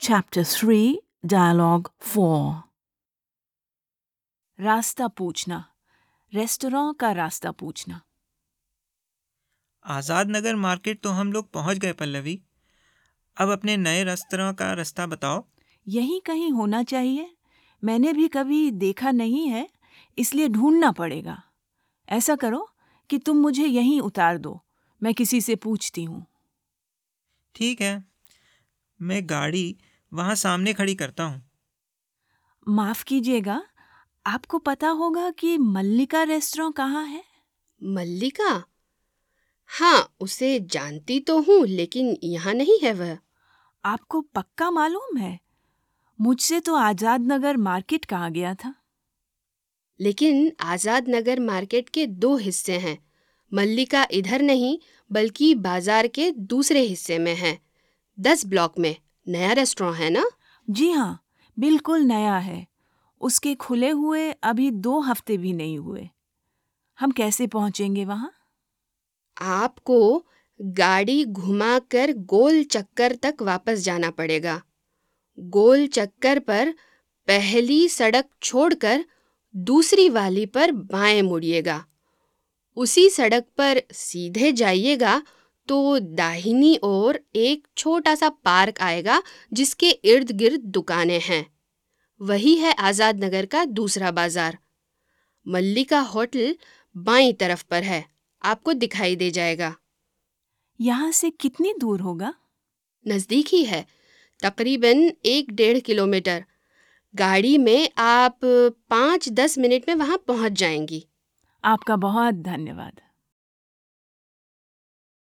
Chapter 3, Dialogue 4. रास्ता पूछना, restaurant का रास्ता पूछना। आज़ाद नगर मार्केट तो हम लोग पहुंच गए पल्लवी। अब अपने नए रेस्तरां का रास्ता बताओ। यही कहीं होना चाहिए। मैंने भी कभी देखा नहीं है, इसलिए ढूंढना पड़ेगा। ऐसा करो कि तुम मुझे यहीं उतार दो, मैं किसी से पूछती हूँ। ठीक है, मैं गाड़ी वहां सामने खड़ी करता हूँ। माफ कीजिएगा, आपको पता होगा कि मल्लिका रेस्टोरेंट कहाँ है? मल्लिका? हाँ, उसे जानती तो हूँ, लेकिन यहाँ नहीं है वह। आपको पक्का मालूम है? मुझसे तो आजाद नगर मार्केट कहा गया था। लेकिन आज़ाद नगर मार्केट के 2 हिस्से हैं। मल्लिका इधर नहीं, बल्कि बाजार के दूसरे हिस्से में है। 10 ब्लॉक में नया रेस्टोरेंट है ना? जी हाँ, बिल्कुल नया है। उसके खुले हुए अभी 2 हफ्ते भी नहीं हुए। हम कैसे पहुंचेंगे वहाँ? आपको गाड़ी घुमाकर गोल चक्कर तक वापस जाना पड़ेगा। गोल चक्कर पर पहली सड़क छोड़कर दूसरी वाली पर बाएं मुड़िएगा। उसी सड़क पर सीधे जाइएगा तो दाहिनी ओर एक छोटा सा पार्क आएगा जिसके इर्द गिर्द दुकानें हैं। वही है आज़ाद नगर का दूसरा बाजार। मल्लिका होटल बाईं तरफ पर है, आपको दिखाई दे जाएगा। यहाँ से कितनी दूर होगा? नज़दीक ही है, तकरीबन 1-1.5 किलोमीटर। गाड़ी में आप 5-10 मिनट में वहाँ पहुँच जाएंगी। आपका बहुत धन्यवाद।